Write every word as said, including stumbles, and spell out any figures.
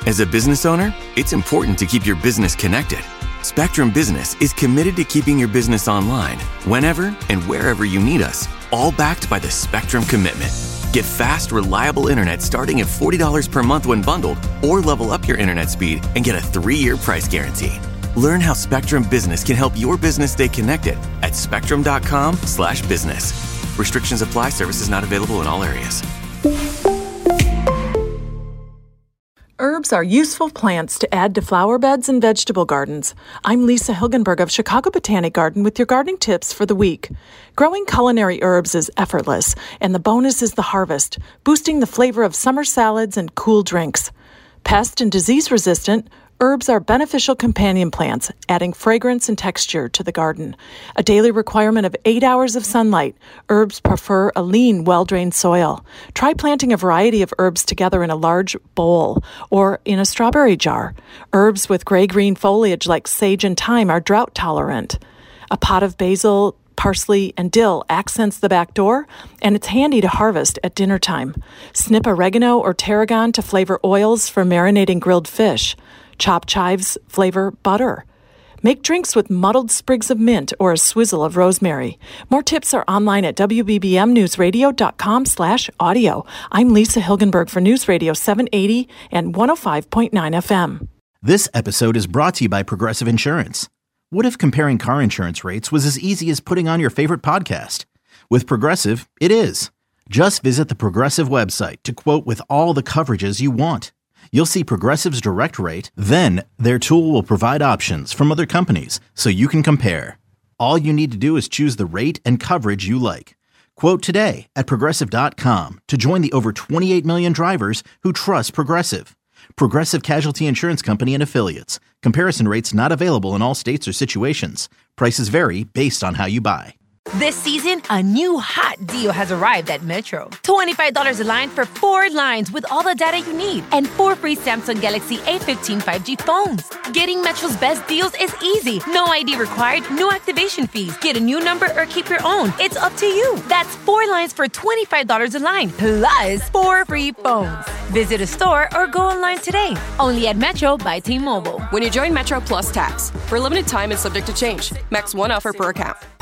As a business owner, it's important to keep your business connected. Spectrum Business is committed to keeping your business online whenever and wherever you need us, all backed by the Spectrum Commitment. Get fast, reliable internet starting at forty dollars per month when bundled, or level up your internet speed and get a three-year price guarantee. Learn how Spectrum Business can help your business stay connected at spectrum.com slash business. Restrictions apply. Services not available in all areas. Herbs are useful plants to add to flower beds and vegetable gardens. I'm Lisa Hilgenberg of Chicago Botanic Garden with your gardening tips for the week. Growing culinary herbs is effortless, and the bonus is the harvest, boosting the flavor of summer salads and cool drinks. Pest and disease resistant, herbs are beneficial companion plants, adding fragrance and texture to the garden. A daily requirement of eight hours of sunlight, herbs prefer a lean, well-drained soil. Try planting a variety of herbs together in a large bowl or in a strawberry jar. Herbs with gray-green foliage like sage and thyme are drought-tolerant. A pot of basil, parsley, and dill accents the back door, and it's handy to harvest at dinner time. Snip oregano or tarragon to flavor oils for marinating grilled fish. Chopped chives flavor butter. Make drinks with muddled sprigs of mint or a swizzle of rosemary. More tips are online at w b b m news radio dot com slash audio. I'm Lisa Hilgenberg for News Radio seven eighty and one oh five point nine F M. This episode is brought to you by Progressive Insurance. What if comparing car insurance rates was as easy as putting on your favorite podcast? With Progressive, it is. Just visit the Progressive website to quote with all the coverages you want. You'll see Progressive's direct rate, then their tool will provide options from other companies so you can compare. All you need to do is choose the rate and coverage you like. Quote today at progressive dot com to join the over twenty-eight million drivers who trust Progressive. Progressive Casualty Insurance Company and Affiliates. Comparison rates not available in all states or situations. Prices vary based on how you buy. This season, a new hot deal has arrived at Metro. twenty-five dollars a line for four lines with all the data you need and four free Samsung Galaxy A fifteen five G phones. Getting Metro's best deals is easy. No I D required, no activation fees. Get a new number or keep your own. It's up to you. That's four lines for twenty-five dollars a line, plus four free phones. Visit a store or go online today. Only at Metro by T-Mobile. When you join Metro Plus Tax. For a limited time and subject to change. Max one offer per account.